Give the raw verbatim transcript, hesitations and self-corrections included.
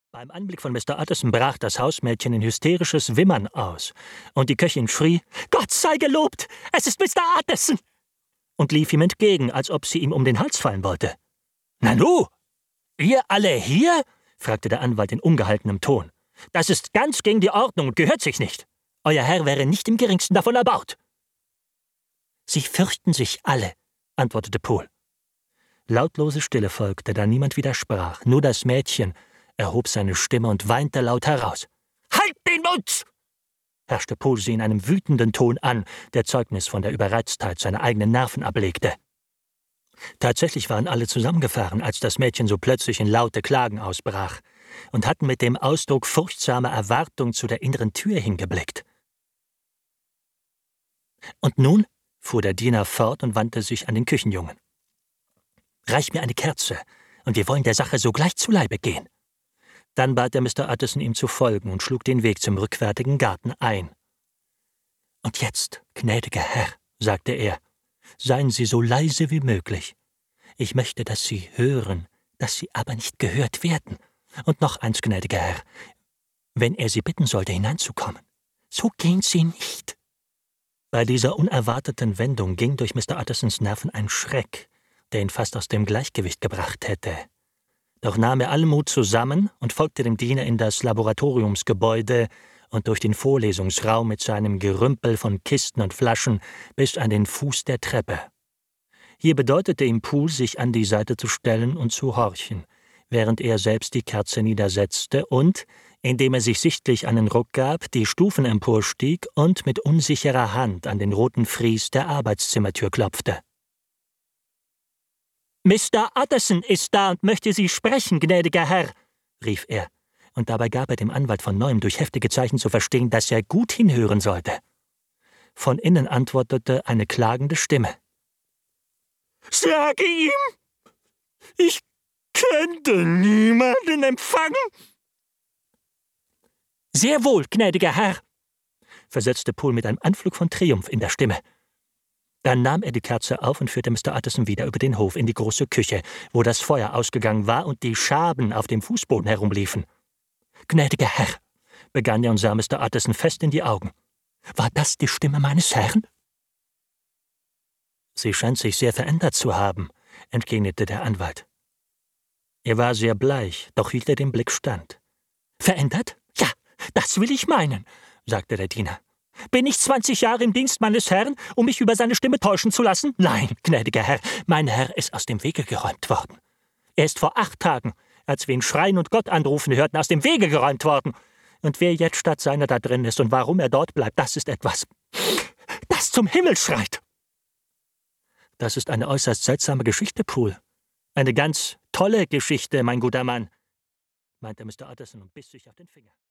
Beim Anblick von Mister Utterson brach das Hausmädchen in hysterisches Wimmern aus, und die Köchin schrie, »Gott sei gelobt, es ist Mister Utterson!« und lief ihm entgegen, als ob sie ihm um den Hals fallen wollte. »Nanu, ihr alle hier?« fragte der Anwalt in ungehaltenem Ton. »Das ist ganz gegen die Ordnung und gehört sich nicht. Euer Herr wäre nicht im geringsten davon erbaut.« »Sie fürchten sich alle«, antwortete Pohl. Lautlose Stille folgte, da niemand widersprach, nur das Mädchen erhob seine Stimme und weinte laut heraus. »Halt den Mund!« herrschte Pohl sie in einem wütenden Ton an, der Zeugnis von der Überreiztheit seiner eigenen Nerven ablegte. Tatsächlich waren alle zusammengefahren, als das Mädchen so plötzlich in laute Klagen ausbrach, und hatten mit dem Ausdruck furchtsamer Erwartung zu der inneren Tür hingeblickt. »Und nun?« fuhr der Diener fort und wandte sich an den Küchenjungen. »Reich mir eine Kerze, und wir wollen der Sache sogleich zu Leibe gehen.« Dann bat er Mister Utterson, ihm zu folgen, und schlug den Weg zum rückwärtigen Garten ein. »Und jetzt, gnädiger Herr«, sagte er, »seien Sie so leise wie möglich. Ich möchte, dass Sie hören, dass Sie aber nicht gehört werden. Und noch eins, gnädiger Herr, wenn er Sie bitten sollte, hineinzukommen, so gehen Sie nicht.« Bei dieser unerwarteten Wendung ging durch Mister Uttersons Nerven ein Schreck, der ihn fast aus dem Gleichgewicht gebracht hätte. Doch nahm er allen Mut zusammen und folgte dem Diener in das Laboratoriumsgebäude und durch den Vorlesungsraum mit seinem Gerümpel von Kisten und Flaschen bis an den Fuß der Treppe. Hier bedeutete ihm Pohl, sich an die Seite zu stellen und zu horchen, während er selbst die Kerze niedersetzte und, indem er sich sichtlich einen Ruck gab, die Stufen emporstieg und mit unsicherer Hand an den roten Fries der Arbeitszimmertür klopfte. »Mister Utterson ist da und möchte Sie sprechen, gnädiger Herr«, rief er, und dabei gab er dem Anwalt von neuem durch heftige Zeichen zu verstehen, dass er gut hinhören sollte. Von innen antwortete eine klagende Stimme. »Sage ihm, ich könnte niemanden empfangen.« »Sehr wohl, gnädiger Herr«, versetzte Pohl mit einem Anflug von Triumph in der Stimme. Dann nahm er die Kerze auf und führte Mister Utterson wieder über den Hof in die große Küche, wo das Feuer ausgegangen war und die Schaben auf dem Fußboden herumliefen. »Gnädiger Herr«, begann er und sah Mister Utterson fest in die Augen, »war das die Stimme meines Herrn?« »Sie scheint sich sehr verändert zu haben«, entgegnete der Anwalt. Er war sehr bleich, doch hielt er den Blick stand. »Verändert? Ja, das will ich meinen«, sagte der Diener. »Bin ich zwanzig Jahre im Dienst meines Herrn, um mich über seine Stimme täuschen zu lassen? Nein, gnädiger Herr, mein Herr ist aus dem Wege geräumt worden. Er ist vor acht Tagen, als wir ihn schreien und Gott anrufen hörten, aus dem Wege geräumt worden. Und wer jetzt statt seiner da drin ist und warum er dort bleibt, das ist etwas, das zum Himmel schreit.« »Das ist eine äußerst seltsame Geschichte, Pohl. Eine ganz tolle Geschichte, mein guter Mann«, meinte Mister Utterson und biss sich auf den Finger.